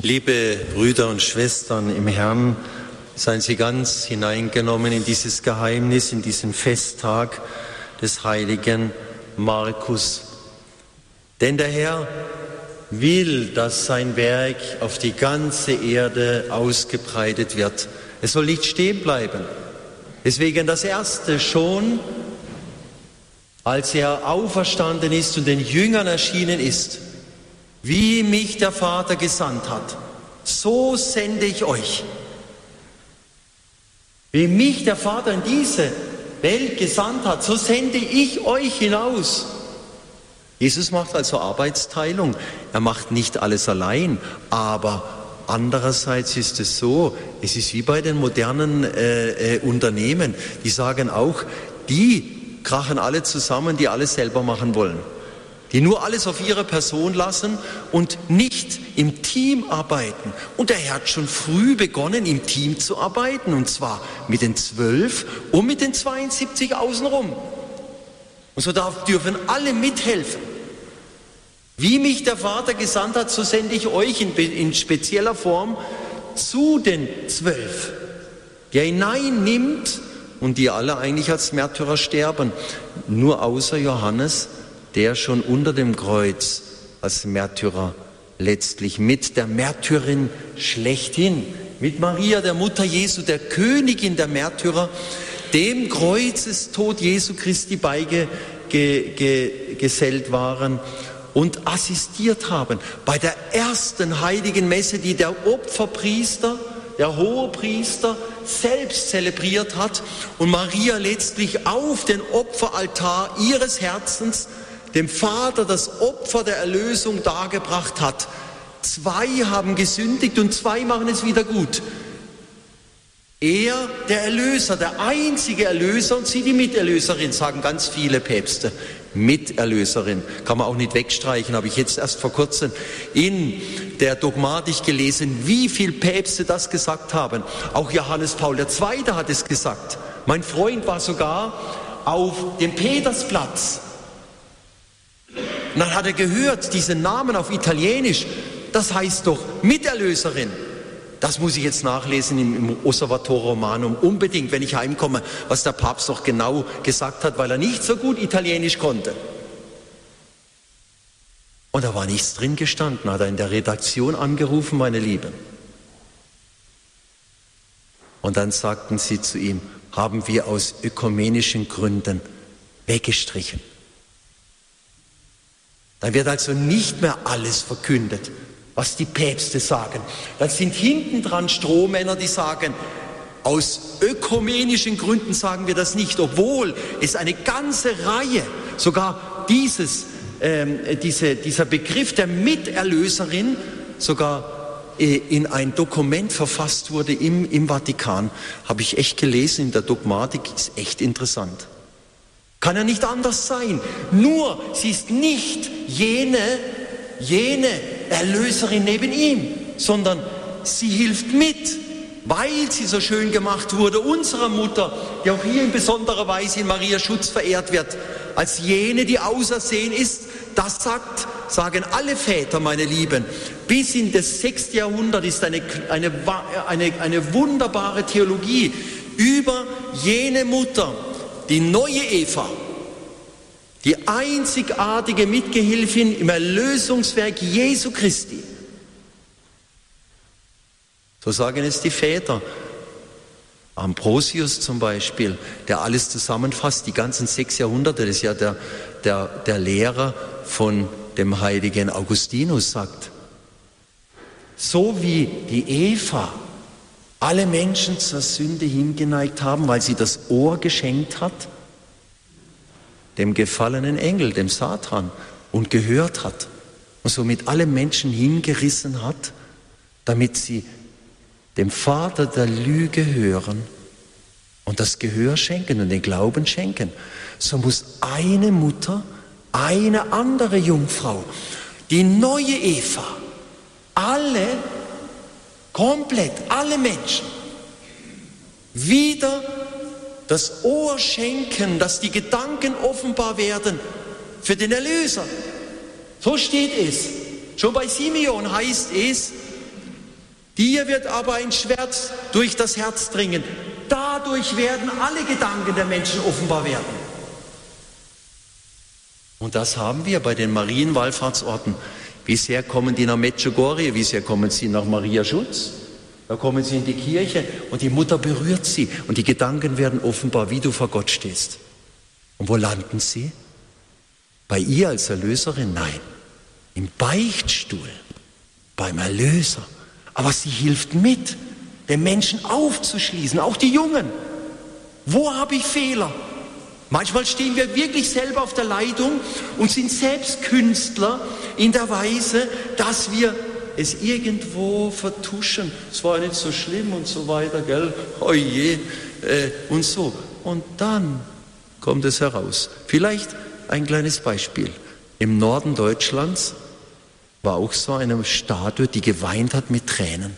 Liebe Brüder und Schwestern im Herrn, seien Sie ganz hineingenommen in dieses Geheimnis, in diesen Festtag des heiligen Markus. Denn der Herr will, dass sein Werk auf die ganze Erde ausgebreitet wird. Es soll nicht stehen bleiben. Deswegen das Erste schon, als er auferstanden ist und den Jüngern erschienen ist: Wie mich der Vater gesandt hat, so sende ich euch. Wie mich der Vater in diese Welt gesandt hat, so sende ich euch hinaus. Jesus macht also Arbeitsteilung. Er macht nicht alles allein, aber andererseits ist es so, es ist wie bei den modernen Unternehmen, die sagen auch, die krachen alle zusammen, die alles selber machen wollen. Die nur alles auf ihre Person lassen und nicht im Team arbeiten. Und der Herr hat schon früh begonnen, im Team zu arbeiten, und zwar mit den 12 und mit den 72 außenrum. Und so dürfen alle mithelfen. Wie mich der Vater gesandt hat, so sende ich euch in spezieller Form zu den 12, die er hineinnimmt und die alle eigentlich als Märtyrer sterben. Nur außer Johannes, der schon unter dem Kreuz als Märtyrer letztlich mit der Märtyrin schlechthin, mit Maria, der Mutter Jesu, der Königin der Märtyrer, dem Kreuzestod Jesu Christi beigesellt waren und assistiert haben bei der ersten heiligen Messe, die der Opferpriester, der Hohepriester selbst zelebriert hat und Maria letztlich auf den Opferaltar ihres Herzens dem Vater das Opfer der Erlösung dargebracht hat. 2 haben gesündigt und 2 machen es wieder gut. Er, der Erlöser, der einzige Erlöser, und sie die Miterlöserin, sagen ganz viele Päpste. Miterlöserin, kann man auch nicht wegstreichen, habe ich jetzt erst vor kurzem in der Dogmatik gelesen, wie viele Päpste das gesagt haben. Auch Johannes Paul II. Hat es gesagt. Mein Freund war sogar auf dem Petersplatz. Und dann hat er gehört, diesen Namen auf Italienisch, das heißt doch Miterlöserin. Das muss ich jetzt nachlesen im Osservatore Romanum, unbedingt, wenn ich heimkomme, was der Papst doch genau gesagt hat, weil er nicht so gut Italienisch konnte. Und da war nichts drin gestanden, hat er in der Redaktion angerufen, meine Lieben. Und dann sagten sie zu ihm, haben wir aus ökumenischen Gründen weggestrichen. Dann wird also nicht mehr alles verkündet, was die Päpste sagen. Dann sind hinten dran Strohmänner, die sagen, aus ökumenischen Gründen sagen wir das nicht, obwohl es eine ganze Reihe, sogar dieser Begriff der Miterlöserin sogar in ein Dokument verfasst wurde im Vatikan. Habe ich echt gelesen in der Dogmatik, ist echt interessant. Kann ja nicht anders sein. Nur, sie ist nicht jene Erlöserin neben ihm, sondern sie hilft mit, weil sie so schön gemacht wurde, unserer Mutter, die auch hier in besonderer Weise in Marias Schutz verehrt wird, als jene, die ausersehen ist. Das sagen alle Väter, meine Lieben. Bis in das 6. Jahrhundert ist eine wunderbare Theologie über jene Mutter, die neue Eva, die einzigartige Mitgehilfin im Erlösungswerk Jesu Christi. So sagen es die Väter. Ambrosius zum Beispiel, der alles zusammenfasst, die ganzen 6 Jahrhunderte, das ist ja der Lehrer von dem heiligen Augustinus, sagt, so wie die Eva alle Menschen zur Sünde hingeneigt haben, weil sie das Ohr geschenkt hat, dem gefallenen Engel, dem Satan, und gehört hat und somit alle Menschen hingerissen hat, damit sie dem Vater der Lüge hören und das Gehör schenken und den Glauben schenken. So muss eine Mutter, eine andere Jungfrau, die neue Eva, komplett alle Menschen wieder das Ohr schenken, dass die Gedanken offenbar werden für den Erlöser. So steht es. Schon bei Simeon heißt es, Dir wird aber ein Schwert durch das Herz dringen. Dadurch werden alle Gedanken der Menschen offenbar werden. Und das haben wir bei den Marienwallfahrtsorten. Wie sehr kommen die nach Medjugorje, wie sehr kommen sie nach Maria Schutz? Da kommen sie in die Kirche und die Mutter berührt sie und die Gedanken werden offenbar, wie du vor Gott stehst. Und wo landen sie? Bei ihr als Erlöserin? Nein, im Beichtstuhl, beim Erlöser. Aber sie hilft mit, den Menschen aufzuschließen, auch die Jungen. Wo habe ich Fehler? Manchmal stehen wir wirklich selber auf der Leitung und sind selbst Künstler in der Weise, dass wir es irgendwo vertuschen. Es war nicht so schlimm und so weiter, gell? Oje, und so. Und dann kommt es heraus. Vielleicht ein kleines Beispiel. Im Norden Deutschlands war auch so eine Statue, die geweint hat mit Tränen.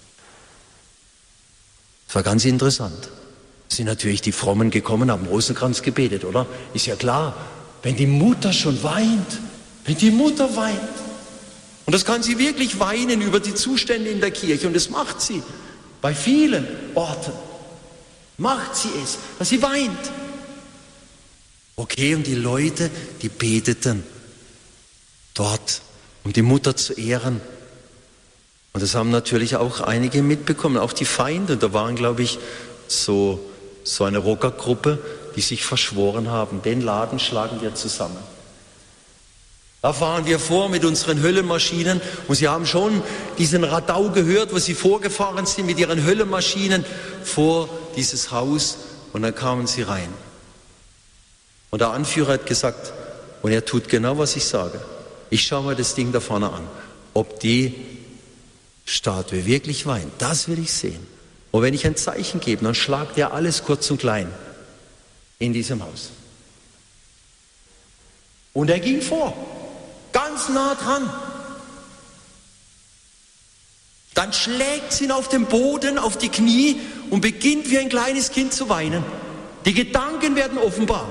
Das war ganz interessant. Sind natürlich die Frommen gekommen, haben Rosenkranz gebetet, oder? Ist ja klar, wenn die Mutter schon weint, wenn die Mutter weint, und das kann sie wirklich weinen über die Zustände in der Kirche, und das macht sie bei vielen Orten, macht sie es, dass sie weint. Okay, und die Leute, die beteten dort, um die Mutter zu ehren. Und das haben natürlich auch einige mitbekommen, auch die Feinde. Da waren, glaube ich, so eine Rockergruppe, die sich verschworen haben. Den Laden schlagen wir zusammen. Da fahren wir vor mit unseren Höllenmaschinen und sie haben schon diesen Radau gehört, wo sie vorgefahren sind mit ihren Höllenmaschinen vor dieses Haus und dann kamen sie rein. Und der Anführer hat gesagt, und er tut genau, was ich sage. Ich schaue mir das Ding da vorne an, ob die Statue wirklich weint. Das will ich sehen. Und wenn ich ein Zeichen gebe, dann schlagt er alles kurz und klein in diesem Haus. Und er ging vor, ganz nah dran. Dann schlägt sie ihn auf den Boden, auf die Knie und beginnt wie ein kleines Kind zu weinen. Die Gedanken werden offenbar.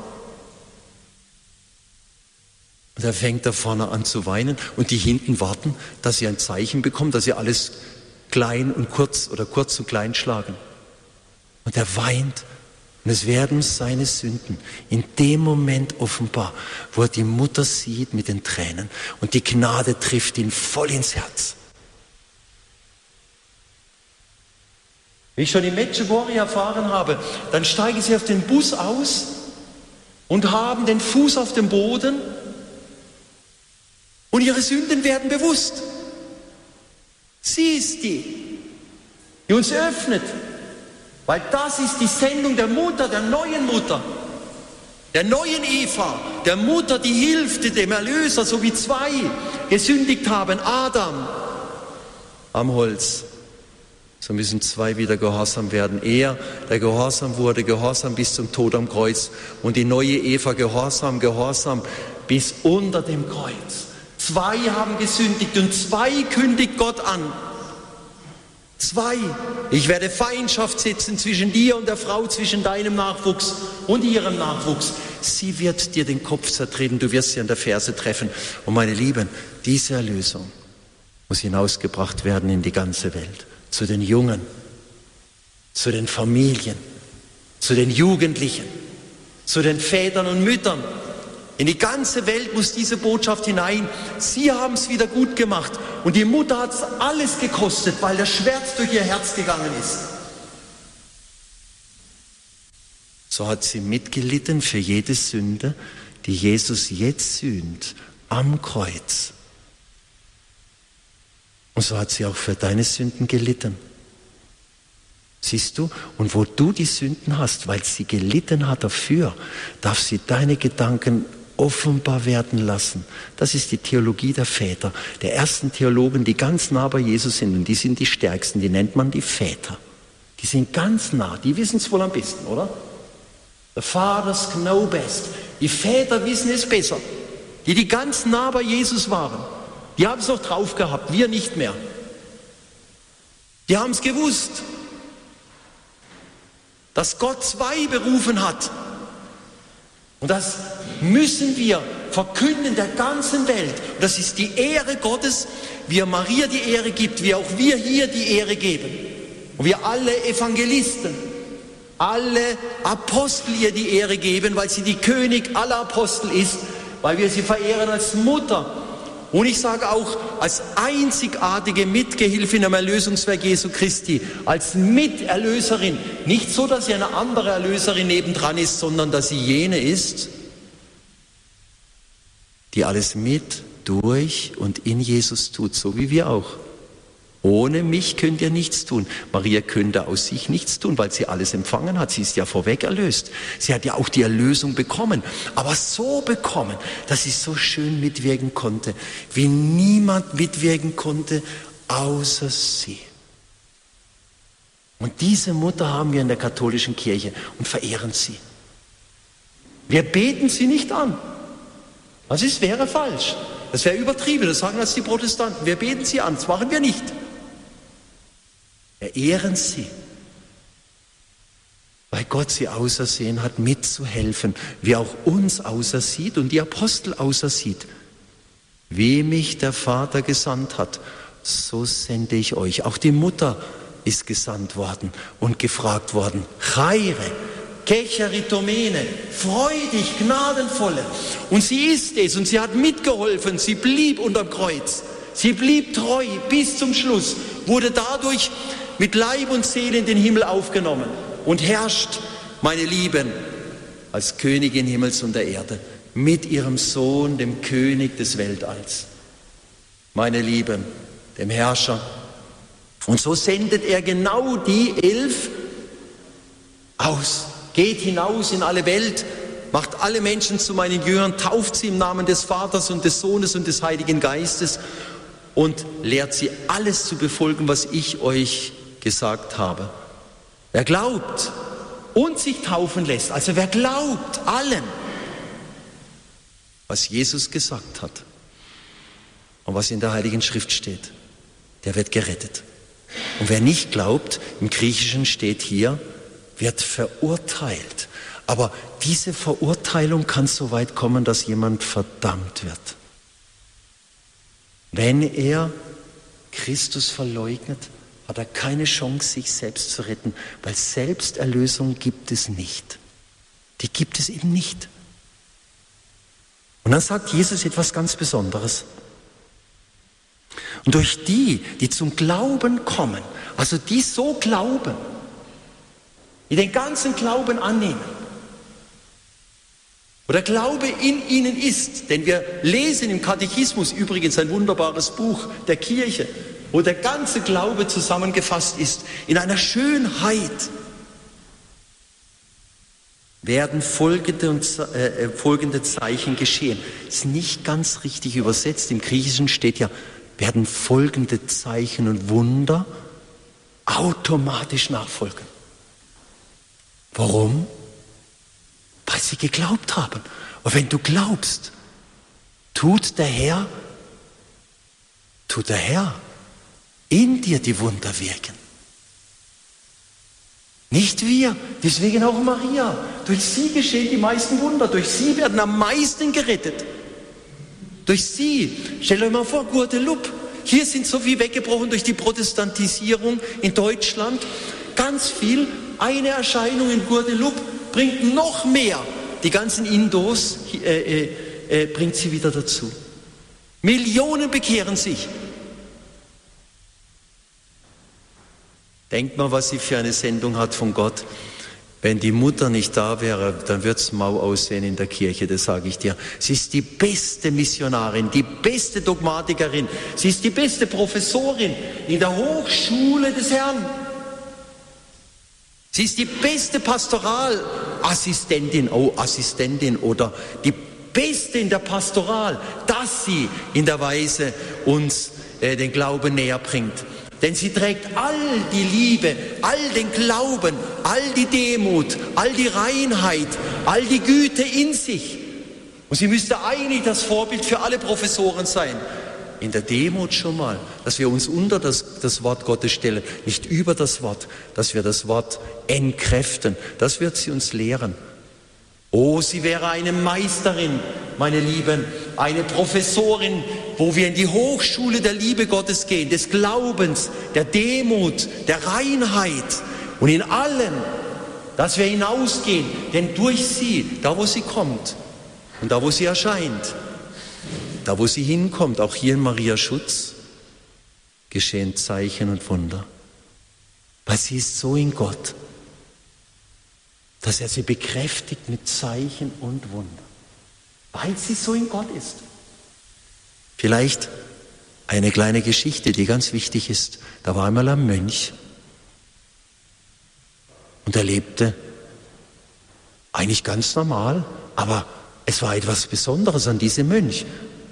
Und er fängt da vorne an zu weinen und die hinten warten, dass sie ein Zeichen bekommen, dass sie alles klein und kurz oder kurz und klein schlagen. Und er weint und es werden seine Sünden in dem Moment offenbar, wo er die Mutter sieht mit den Tränen und die Gnade trifft ihn voll ins Herz. Wie ich schon in Medjugorje erfahren habe, dann steigen sie auf den Bus aus und haben den Fuß auf dem Boden und ihre Sünden werden bewusst. Sie ist die uns öffnet, weil das ist die Sendung der Mutter, der neuen Eva, der Mutter, die hilft dem Erlöser, so wie zwei gesündigt haben, Adam am Holz. So müssen zwei wieder gehorsam werden. Er, der gehorsam wurde, gehorsam bis zum Tod am Kreuz. Und die neue Eva, gehorsam bis unter dem Kreuz. Zwei haben gesündigt und zwei kündigt Gott an. Zwei. Ich werde Feindschaft setzen zwischen dir und der Frau, zwischen deinem Nachwuchs und ihrem Nachwuchs. Sie wird dir den Kopf zertreten, du wirst sie an der Ferse treffen. Und meine Lieben, diese Erlösung muss hinausgebracht werden in die ganze Welt. Zu den Jungen, zu den Familien, zu den Jugendlichen, zu den Vätern und Müttern. In die ganze Welt muss diese Botschaft hinein. Sie haben es wieder gut gemacht. Und die Mutter hat es alles gekostet, weil das Schwert durch ihr Herz gegangen ist. So hat sie mitgelitten für jede Sünde, die Jesus jetzt sühnt, am Kreuz. Und so hat sie auch für deine Sünden gelitten. Siehst du? Und wo du die Sünden hast, weil sie gelitten hat dafür, darf sie deine Gedanken offenbar werden lassen. Das ist die Theologie der Väter, der ersten Theologen, die ganz nah bei Jesus sind. Und die sind die stärksten, die nennt man die Väter. Die sind ganz nah, die wissen es wohl am besten, oder? The fathers know best. Die Väter wissen es besser. Die ganz nah bei Jesus waren. Die haben es noch drauf gehabt, wir nicht mehr. Die haben es gewusst, dass Gott zwei berufen hat. Und das müssen wir verkünden der ganzen Welt. Und das ist die Ehre Gottes, wie er Maria die Ehre gibt, wie auch wir hier die Ehre geben. Und wir alle Evangelisten, alle Apostel ihr die Ehre geben, weil sie die König aller Apostel ist, weil wir sie verehren als Mutter. Und ich sage auch, als einzigartige Mitgehilfin am Erlösungswerk Jesu Christi, als Miterlöserin. Nicht so, dass sie eine andere Erlöserin nebendran ist, sondern dass sie jene ist, die alles mit, durch und in Jesus tut, so wie wir auch. Ohne mich könnt ihr nichts tun. Maria könnte aus sich nichts tun, weil sie alles empfangen hat. Sie ist ja vorweg erlöst. Sie hat ja auch die Erlösung bekommen. Aber so bekommen, dass sie so schön mitwirken konnte, wie niemand mitwirken konnte, außer sie. Und diese Mutter haben wir in der katholischen Kirche und verehren sie. Wir beten sie nicht an. Das wäre falsch. Das wäre übertrieben. Das sagen als die Protestanten. Wir beten sie an. Das machen wir nicht. Wir ehren sie, weil Gott sie ausersehen hat, mitzuhelfen, wie auch uns ausersieht und die Apostel ausersieht. Wie mich der Vater gesandt hat, so sende ich euch. Auch die Mutter ist gesandt worden und gefragt worden. Chaire, Kecheritomene, freudig, gnadenvolle. Und sie ist es und sie hat mitgeholfen, sie blieb unterm Kreuz. Sie blieb treu bis zum Schluss, wurde dadurch mit Leib und Seele in den Himmel aufgenommen und herrscht, meine Lieben, als Königin Himmels und der Erde, mit ihrem Sohn, dem König des Weltalls. Meine Lieben, dem Herrscher. Und so sendet er genau die 11 aus. Geht hinaus in alle Welt, macht alle Menschen zu meinen Jüngern, tauft sie im Namen des Vaters und des Sohnes und des Heiligen Geistes und lehrt sie alles zu befolgen, was ich euch gesagt habe. Wer glaubt und sich taufen lässt, also wer glaubt allem, was Jesus gesagt hat und was in der Heiligen Schrift steht, der wird gerettet. Und wer nicht glaubt, im Griechischen steht hier, wird verurteilt. Aber diese Verurteilung kann so weit kommen, dass jemand verdammt wird. Wenn er Christus verleugnet, hat er keine Chance, sich selbst zu retten, weil Selbsterlösung gibt es nicht. Die gibt es eben nicht. Und dann sagt Jesus etwas ganz Besonderes. Und durch die zum Glauben kommen, also die so glauben, die den ganzen Glauben annehmen, wo der Glaube in ihnen ist, denn wir lesen im Katechismus, übrigens ein wunderbares Buch der Kirche, wo der ganze Glaube zusammengefasst ist, in einer Schönheit, werden folgende Zeichen geschehen. Das ist nicht ganz richtig übersetzt, im Griechischen steht ja, werden folgende Zeichen und Wunder automatisch nachfolgen. Warum? Weil sie geglaubt haben. Und wenn du glaubst, tut der Herr in dir die Wunder wirken. Nicht wir, deswegen auch Maria. Durch sie geschehen die meisten Wunder, durch sie werden am meisten gerettet. Durch sie, stellt euch mal vor, Guadeloupe, hier sind so viel weggebrochen durch die Protestantisierung in Deutschland, ganz viel, eine Erscheinung in Guadeloupe bringt noch mehr, die ganzen Indos bringt sie wieder dazu. Millionen bekehren sich. Denkt mal, was sie für eine Sendung hat von Gott. Wenn die Mutter nicht da wäre, dann wird es mau aussehen in der Kirche, das sage ich dir. Sie ist die beste Missionarin, die beste Dogmatikerin. Sie ist die beste Professorin in der Hochschule des Herrn. Sie ist die beste Pastoralassistentin, Assistentin oder die beste in der Pastoral, dass sie in der Weise uns den Glauben näher bringt. Denn sie trägt all die Liebe, all den Glauben, all die Demut, all die Reinheit, all die Güte in sich. Und sie müsste eigentlich das Vorbild für alle Professoren sein. In der Demut schon mal, dass wir uns unter das Wort Gottes stellen, nicht über das Wort, dass wir das Wort entkräften. Das wird sie uns lehren. Oh, sie wäre eine Meisterin, meine Lieben, eine Professorin, wo wir in die Hochschule der Liebe Gottes gehen, des Glaubens, der Demut, der Reinheit und in allem, dass wir hinausgehen, denn durch sie, da wo sie kommt und da wo sie erscheint, da wo sie hinkommt, auch hier in Maria Schutz, geschehen Zeichen und Wunder. Weil sie ist so in Gott, dass er sie bekräftigt mit Zeichen und Wunder. Weil sie so in Gott ist. Vielleicht eine kleine Geschichte, die ganz wichtig ist. Da war einmal ein Mönch und er lebte eigentlich ganz normal, aber es war etwas Besonderes an diesem Mönch.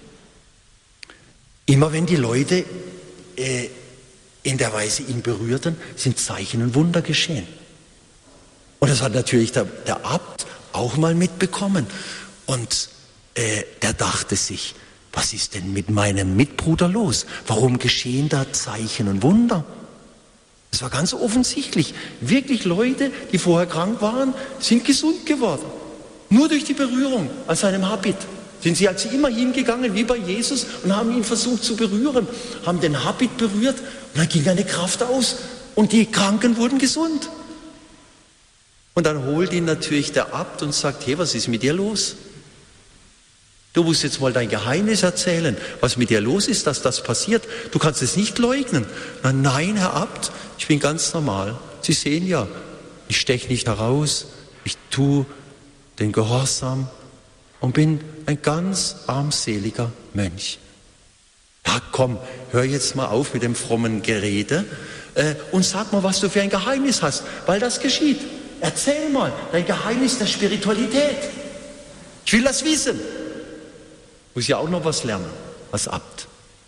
Immer wenn die Leute in der Weise ihn berührten, sind Zeichen und Wunder geschehen. Und das hat natürlich der Abt auch mal mitbekommen. Und der dachte sich, was ist denn mit meinem Mitbruder los? Warum geschehen da Zeichen und Wunder? Es war ganz offensichtlich. Wirklich Leute, die vorher krank waren, sind gesund geworden. Nur durch die Berührung an seinem Habit. Sind sie also immer hingegangen, wie bei Jesus, und haben ihn versucht zu berühren, haben den Habit berührt und dann ging eine Kraft aus und die Kranken wurden gesund. Und dann holt ihn natürlich der Abt und sagt, hey, was ist mit dir los? Du musst jetzt mal dein Geheimnis erzählen, was mit dir los ist, dass das passiert. Du kannst es nicht leugnen. Nein, Herr Abt, ich bin ganz normal. Sie sehen ja, ich steche nicht heraus, ich tue den Gehorsam und bin ein ganz armseliger Mönch. Ja, komm, hör jetzt mal auf mit dem frommen Gerede und sag mal, was du für ein Geheimnis hast, weil das geschieht. Erzähl mal dein Geheimnis der Spiritualität. Ich will das wissen. Muss ja auch noch was lernen, als Abt.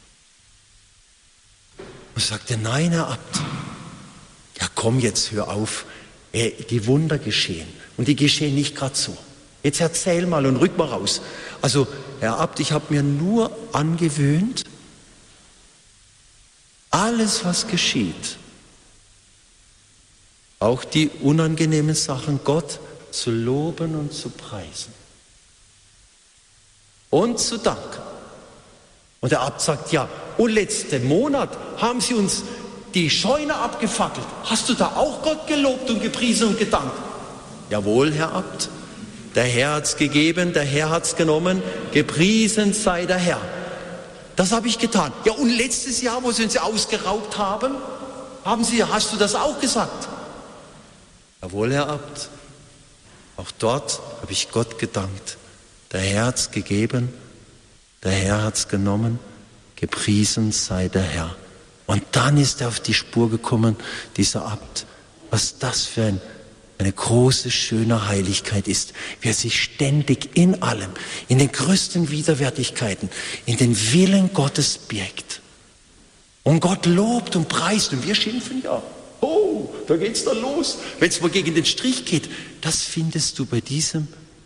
Und sagte, nein, Herr Abt, ja komm jetzt, hör auf, die Wunder geschehen. Und die geschehen nicht gerade so. Jetzt erzähl mal und rück mal raus. Also, Herr Abt, ich habe mir nur angewöhnt, alles, was geschieht, auch die unangenehmen Sachen, Gott zu loben und zu preisen. Und zu danken. Und der Abt sagt, ja, und letzten Monat haben sie uns die Scheune abgefackelt. Hast du da auch Gott gelobt und gepriesen und gedankt? Jawohl, Herr Abt. Der Herr hat's gegeben, der Herr hat's genommen, gepriesen sei der Herr. Das habe ich getan. Ja, und letztes Jahr, wo sie uns ausgeraubt haben, hast du das auch gesagt? Jawohl, Herr Abt. Auch dort habe ich Gott gedankt. Der Herr hat's gegeben, der Herr hat's genommen, gepriesen sei der Herr. Und dann ist er auf die Spur gekommen, dieser Abt, was das für eine große, schöne Heiligkeit ist, wie er sich ständig in allem, in den größten Widerwärtigkeiten, in den Willen Gottes birgt. Und Gott lobt und preist und wir schimpfen ja. Oh, da geht's dann los. Wenn es mal gegen den Strich geht, das findest du bei diesem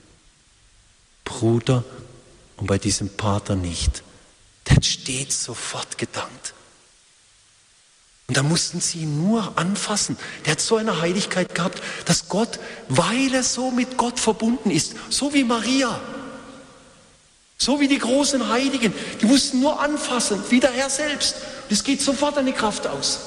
Bruder und bei diesem Pater nicht. Der hat stets sofort gedankt. Und da mussten sie ihn nur anfassen. Der hat so eine Heiligkeit gehabt, dass Gott, weil er so mit Gott verbunden ist, so wie Maria, so wie die großen Heiligen, die mussten nur anfassen, wie der Herr selbst. Und es geht sofort eine Kraft aus.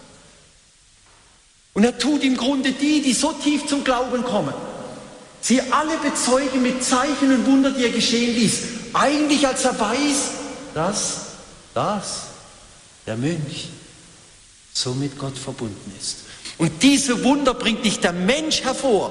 Und er tut im Grunde die so tief zum Glauben kommen, sie alle bezeugen mit Zeichen und Wunder, die er geschehen ließ. Eigentlich als er weiß, dass der Mönch so mit Gott verbunden ist. Und diese Wunder bringt nicht der Mensch hervor,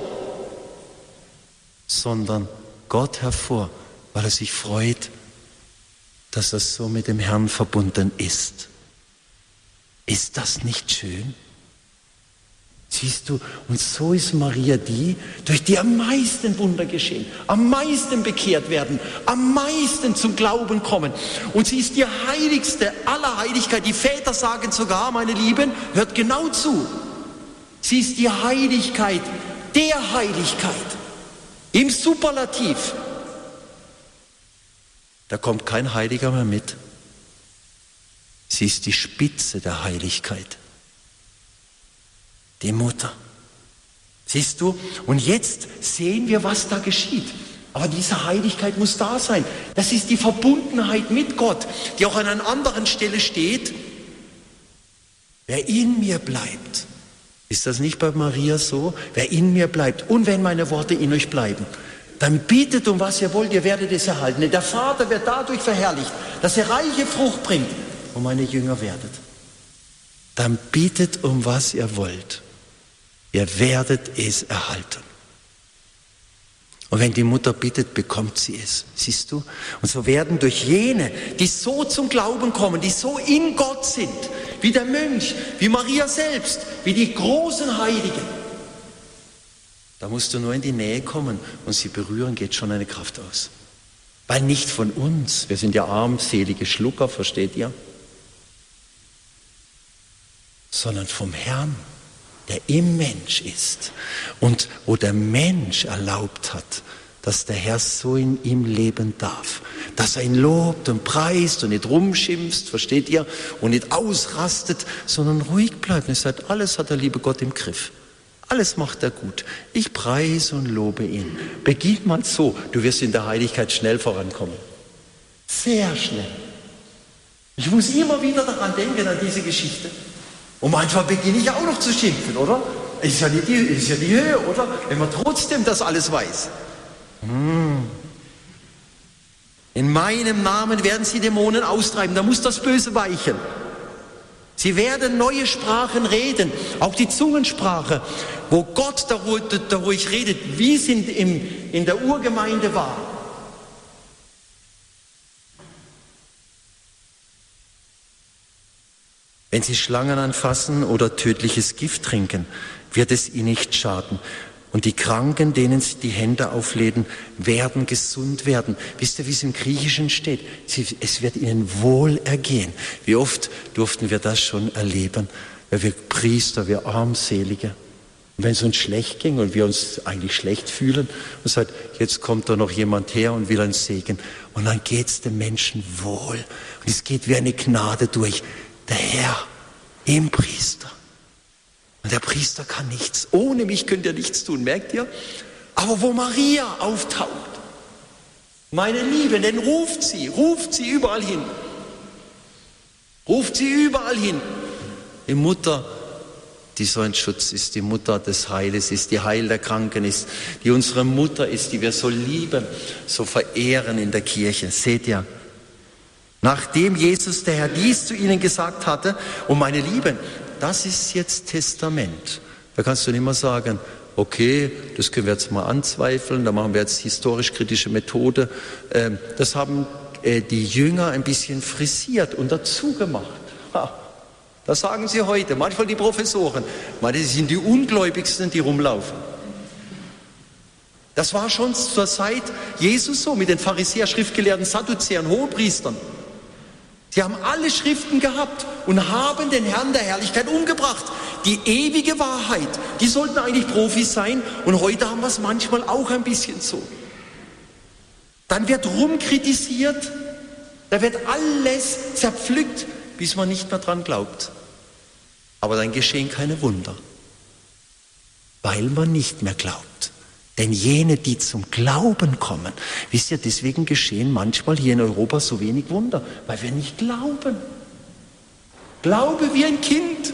sondern Gott hervor, weil er sich freut, dass er so mit dem Herrn verbunden ist. Ist das nicht schön? Siehst du, und so ist Maria die, durch die am meisten Wunder geschehen, am meisten bekehrt werden, am meisten zum Glauben kommen. Und sie ist die heiligste aller Heiligkeit. Die Väter sagen sogar, meine Lieben, hört genau zu. Sie ist die Heiligkeit der Heiligkeit. Im Superlativ. Da kommt kein Heiliger mehr mit. Sie ist die Spitze der Heiligkeit. Die Mutter. Siehst du? Und jetzt sehen wir, was da geschieht. Aber diese Heiligkeit muss da sein. Das ist die Verbundenheit mit Gott, die auch an einer anderen Stelle steht. Wer in mir bleibt, ist das nicht bei Maria so? Wer in mir bleibt und wenn meine Worte in euch bleiben, dann bittet um was ihr wollt, ihr werdet es erhalten. Denn der Vater wird dadurch verherrlicht, dass er reiche Frucht bringt und meine Jünger werdet. Dann bittet um was ihr wollt. Ihr werdet es erhalten. Und wenn die Mutter bittet, bekommt sie es. Siehst du? Und so werden durch jene, die so zum Glauben kommen, die so in Gott sind, wie der Mönch, wie Maria selbst, wie die großen Heiligen, da musst du nur in die Nähe kommen und sie berühren, geht schon eine Kraft aus. Weil nicht von uns, wir sind ja armselige Schlucker, versteht ihr? Sondern vom Herrn, der im Mensch ist und wo der Mensch erlaubt hat, dass der Herr so in ihm leben darf, dass er ihn lobt und preist und nicht rumschimpft, versteht ihr, und nicht ausrastet, sondern ruhig bleibt und sagt, alles hat der liebe Gott im Griff. Alles macht er gut. Ich preise und lobe ihn. Beginn mal so, du wirst in der Heiligkeit schnell vorankommen. Sehr schnell. Ich muss immer wieder daran denken, an diese Geschichte. Und manchmal beginne ich auch noch zu schimpfen, oder? Ist ja die Höhe, oder? Wenn man trotzdem das alles weiß. In meinem Namen werden sie Dämonen austreiben, da muss das Böse weichen. Sie werden neue Sprachen reden, auch die Zungensprache, wo Gott dadurch redet, wie es in der Urgemeinde war. Wenn sie Schlangen anfassen oder tödliches Gift trinken, wird es ihnen nicht schaden. Und die Kranken, denen sie die Hände auflegen, werden gesund werden. Wisst ihr, wie es im Griechischen steht? Es wird ihnen wohl ergehen. Wie oft durften wir das schon erleben? Weil wir Priester, wir Armselige. Und wenn es uns schlecht ging und wir uns eigentlich schlecht fühlen und sagt, jetzt kommt da noch jemand her und will einen Segen. Und dann geht es dem Menschen wohl. Und es geht wie eine Gnade durch. Der Herr im Priester. Und der Priester kann nichts. Ohne mich könnt ihr nichts tun, merkt ihr? Aber wo Maria auftaucht, meine Liebe, denn ruft sie überall hin. Ruft sie überall hin. Die Mutter, die so ein Schutz ist, die Mutter des Heiles ist, die Heil der Kranken ist, die unsere Mutter ist, die wir so lieben, so verehren in der Kirche. Seht ihr? Nachdem Jesus, der Herr, dies zu ihnen gesagt hatte, und meine Lieben, das ist jetzt Testament. Da kannst du nicht mehr sagen, okay, das können wir jetzt mal anzweifeln, da machen wir jetzt historisch-kritische Methode. Das haben die Jünger ein bisschen frisiert und dazu gemacht. Das sagen sie heute, manchmal die Professoren. Ich meine, das sind die Ungläubigsten, die rumlaufen. Das war schon zur Zeit Jesus so, mit den Pharisäern, Schriftgelehrten, Sadduzäern, Hohenpriestern. Sie haben alle Schriften gehabt und haben den Herrn der Herrlichkeit umgebracht. Die ewige Wahrheit, die sollten eigentlich Profis sein und heute haben wir es manchmal auch ein bisschen so. Dann wird rumkritisiert, da wird alles zerpflückt, bis man nicht mehr dran glaubt. Aber dann geschehen keine Wunder, weil man nicht mehr glaubt. Denn jene, die zum Glauben kommen, wisst ihr, deswegen geschehen manchmal hier in Europa so wenig Wunder, weil wir nicht glauben. Glaube wie ein Kind.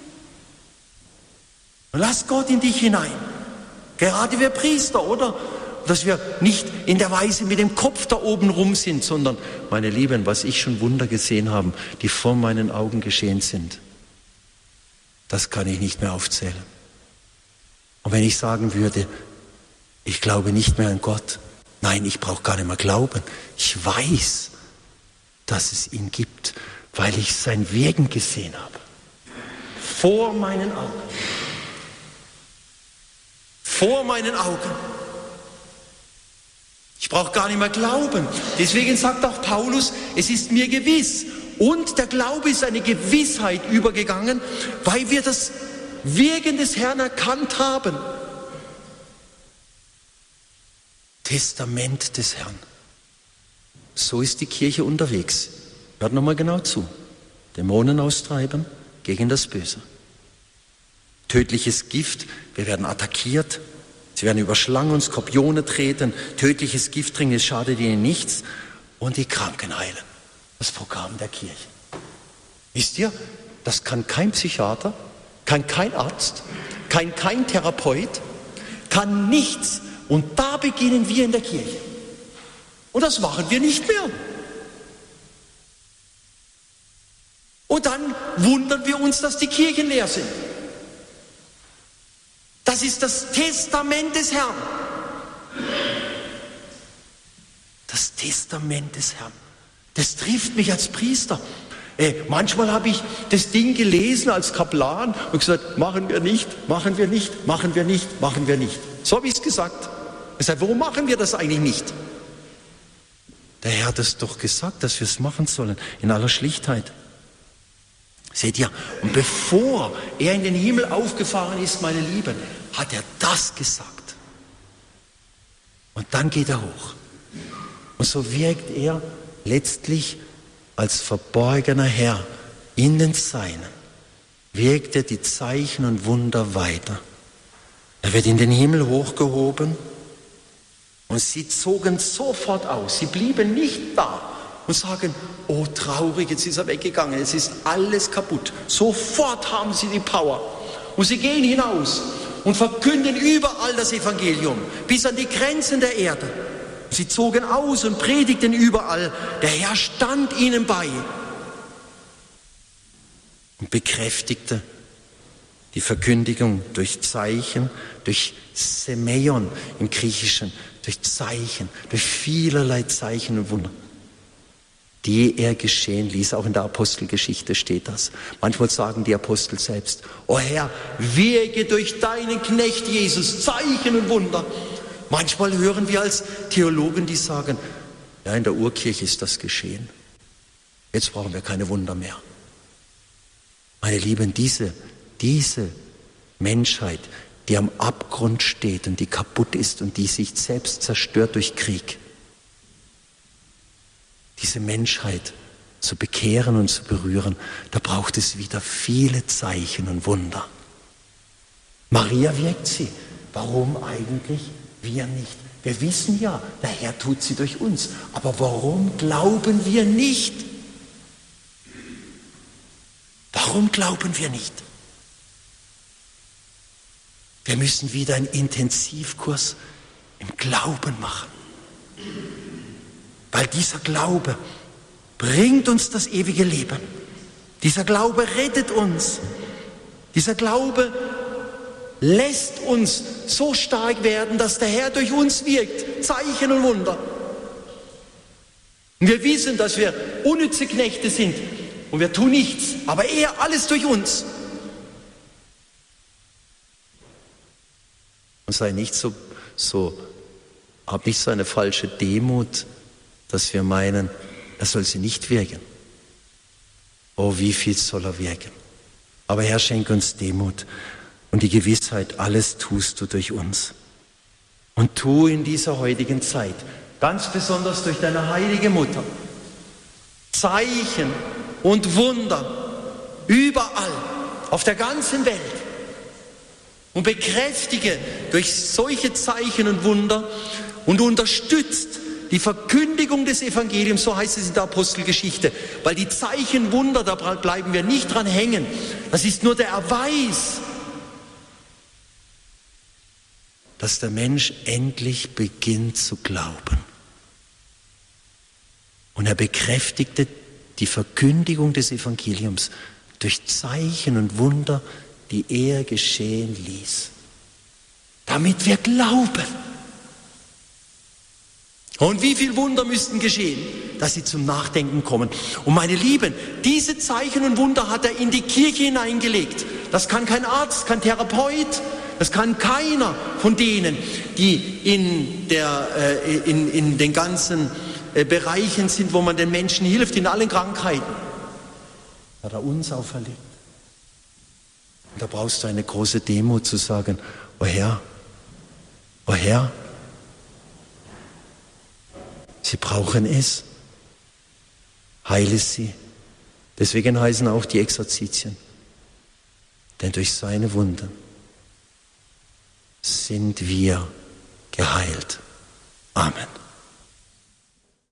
Und lass Gott in dich hinein. Gerade wir Priester, oder? Dass wir nicht in der Weise mit dem Kopf da oben rum sind, sondern, meine Lieben, was ich schon Wunder gesehen habe, die vor meinen Augen geschehen sind, das kann ich nicht mehr aufzählen. Und wenn ich sagen würde, ich glaube nicht mehr an Gott. Nein, ich brauche gar nicht mehr glauben. Ich weiß, dass es ihn gibt, weil ich sein Wirken gesehen habe. Vor meinen Augen. Vor meinen Augen. Ich brauche gar nicht mehr glauben. Deswegen sagt auch Paulus, es ist mir gewiss. Und der Glaube ist eine Gewissheit übergegangen, weil wir das Wirken des Herrn erkannt haben. Testament des Herrn. So ist die Kirche unterwegs. Hört nochmal genau zu. Dämonen austreiben gegen das Böse. Tödliches Gift, wir werden attackiert, sie werden über Schlangen und Skorpione treten, tödliches Gift trinken, es schadet ihnen nichts und die Kranken heilen. Das Programm der Kirche. Wisst ihr, das kann kein Psychiater, kann kein Arzt, kann kein Therapeut, kann nichts. Und da beginnen wir in der Kirche. Und das machen wir nicht mehr. Und dann wundern wir uns, dass die Kirchen leer sind. Das ist das Testament des Herrn. Das Testament des Herrn. Das trifft mich als Priester. Manchmal habe ich das Ding gelesen als Kaplan und gesagt, machen wir nicht, machen wir nicht, machen wir nicht, machen wir nicht. So habe ich es gesagt. Ich sage, warum machen wir das eigentlich nicht? Der Herr hat es doch gesagt, dass wir es machen sollen, in aller Schlichtheit. Seht ihr, und bevor er in den Himmel aufgefahren ist, meine Lieben, hat er das gesagt. Und dann geht er hoch. Und so wirkt er letztlich als verborgener Herr in den Seinen, wirkt er die Zeichen und Wunder weiter. Er wird in den Himmel hochgehoben und sie zogen sofort aus. Sie blieben nicht da und sagen, oh traurig, jetzt ist er weggegangen, jetzt ist alles kaputt. Sofort haben sie die Power und sie gehen hinaus und verkünden überall das Evangelium, bis an die Grenzen der Erde. Sie zogen aus und predigten überall. Der Herr stand ihnen bei und bekräftigte die Verkündigung durch Zeichen, durch Semeion im Griechischen, durch Zeichen, durch vielerlei Zeichen und Wunder, die er geschehen ließ. Auch in der Apostelgeschichte steht das. Manchmal sagen die Apostel selbst, o Herr, wirke durch deinen Knecht Jesus Zeichen und Wunder. Manchmal hören wir als Theologen, die sagen, ja, in der Urkirche ist das geschehen. Jetzt brauchen wir keine Wunder mehr. Meine Lieben, diese Menschheit, die am Abgrund steht und die kaputt ist und die sich selbst zerstört durch Krieg, diese Menschheit zu bekehren und zu berühren, da braucht es wieder viele Zeichen und Wunder. Maria wirkt sie. Warum eigentlich? Wir nicht. Wir wissen ja, der Herr tut sie durch uns. Aber warum glauben wir nicht? Warum glauben wir nicht? Wir müssen wieder einen Intensivkurs im Glauben machen. Weil dieser Glaube bringt uns das ewige Leben. Dieser Glaube rettet uns. Dieser Glaube lässt uns so stark werden, dass der Herr durch uns wirkt. Zeichen und Wunder. Und wir wissen, dass wir unnütze Knechte sind. Und wir tun nichts. Aber er alles durch uns. Und sei nicht hab nicht so eine falsche Demut, dass wir meinen, er soll sie nicht wirken. Oh, wie viel soll er wirken? Aber Herr, schenk uns Demut und die Gewissheit, alles tust du durch uns. Und tu in dieser heutigen Zeit, ganz besonders durch deine heilige Mutter, Zeichen und Wunder überall, auf der ganzen Welt. Und bekräftige durch solche Zeichen und Wunder und unterstützt die Verkündigung des Evangeliums, so heißt es in der Apostelgeschichte. Weil die Zeichen, Wunder, da bleiben wir nicht dran hängen. Das ist nur der Erweis, dass der Mensch endlich beginnt zu glauben. Und er bekräftigte die Verkündigung des Evangeliums durch Zeichen und Wunder, die er geschehen ließ, damit wir glauben. Und wie viel Wunder müssten geschehen, dass sie zum Nachdenken kommen. Und meine Lieben, diese Zeichen und Wunder hat er in die Kirche hineingelegt. Das kann kein Arzt, kein Therapeut, das kann keiner von denen, die in den ganzen Bereichen sind, wo man den Menschen hilft, in allen Krankheiten. Hat er uns auferlegt. Und da brauchst du eine große Demut zu sagen, o Herr, sie brauchen es, heile sie. Deswegen heißen auch die Exerzitien. Denn durch seine Wunder sind wir geheilt. Amen.